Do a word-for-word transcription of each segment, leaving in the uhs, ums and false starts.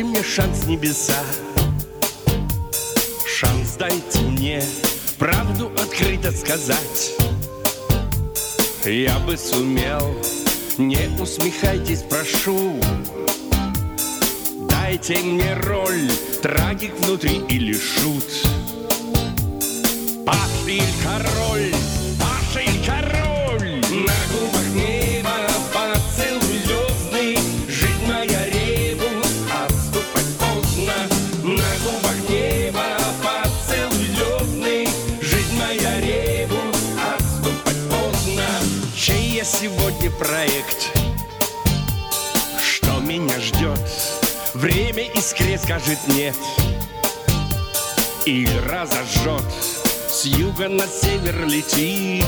Дайте мне шанс, небеса, шанс дайте мне правду открыто сказать. Я бы сумел, не усмехайтесь, прошу. Дайте мне роль, трагик внутри или шут. Паша или король, Паша или король. На губах неба поцелуй звездный. Жизнь моя ребус, отступать поздно. На губах неба поцелуй звездный. Жизнь моя ребус, отступать поздно. Чей я сегодня проект? Что меня ждет? Время искре скажет нет или разожжет. С юга на север летит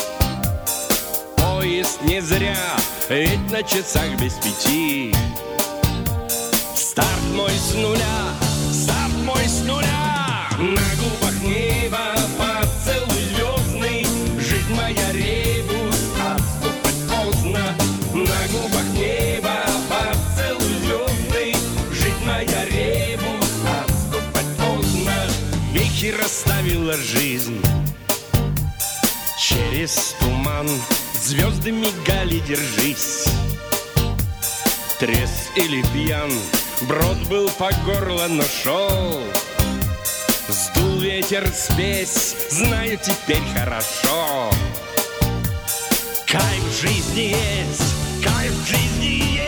поезд не зря, ведь на часах без пяти. Старт мой с нуля, старт мой с нуля. На губах неба поцелуй звездный. Жизнь моя ребус, отступать поздно. На губах неба поцелуй звездный. Жизнь моя ребус, отступать поздно. Вехи расставила жизнь через туман. Звезды мигали, держись. Трезв или пьян, брод был по горло, но шел. Сдул ветер спесь, знаю теперь хорошо. Кайф в жизни есть, кайф в жизни есть.